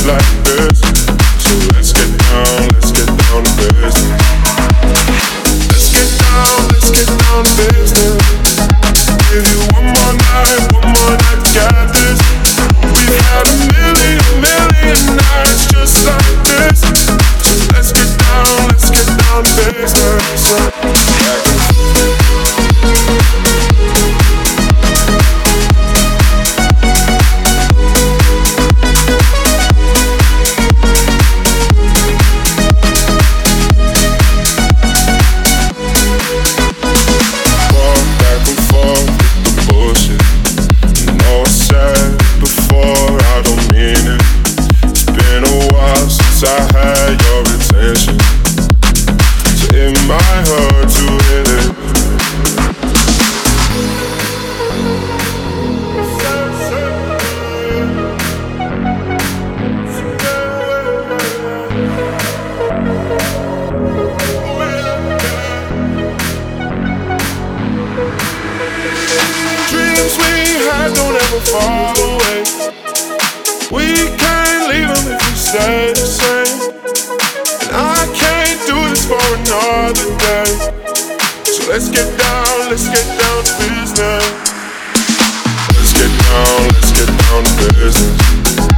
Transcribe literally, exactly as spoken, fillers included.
like this. So let's get down, let's get down to business. Let's get down, let's get down to business. Give you one more night, one more night, got this. We've had a million, million nights just like this. So let's get down, let's get down to business. I had your attention, so it might hurt to hit it. Dreams we had don't ever fall away. We can't leave them if we stay the same. And I can't do this for another day. So let's get down, let's get down to business. Let's get down, let's get down to business.